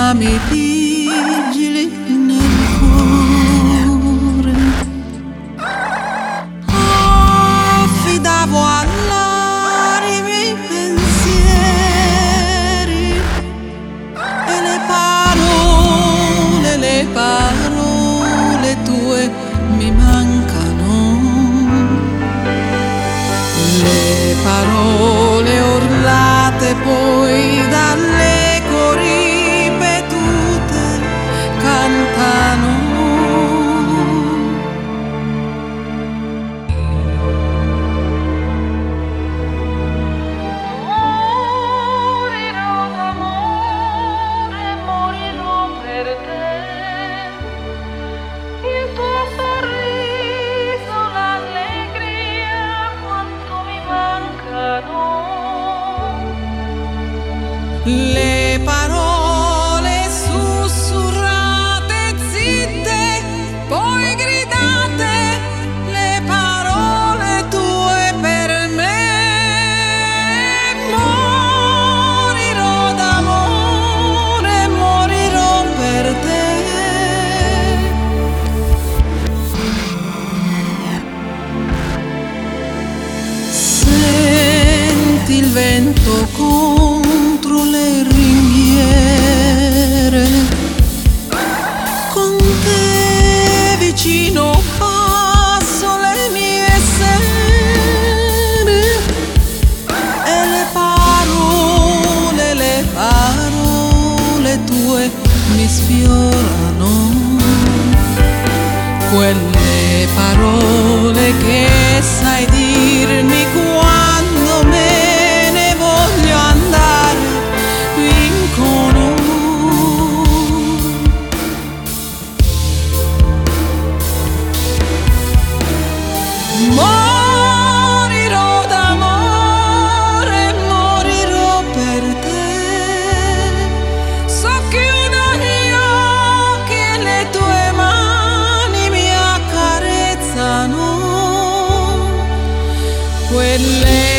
ma mi vigili nel cuore. Affidavo all'aria i miei pensieri e le parole tue mi mancano. Le parole urlate poi dall'eco ripetute cantano. Morirò d'amore, morirò per te. Il tuo sorriso, l'allegria, quanto mi mancano. Le parole sussurrate, zitte, poi gridate, le parole tue per me. Morirò d'amore, morirò per te. Senti il vento contro le ringhiere, con te vicino passo le mie sere e le parole tue mi sfiorano. Quelle parole che sai dirmi quando me ne voglio andare, vincono. Morirò d'amore, morirò per te. Socchiudo gli occhi e le tue mani mi accarezzano. Quelle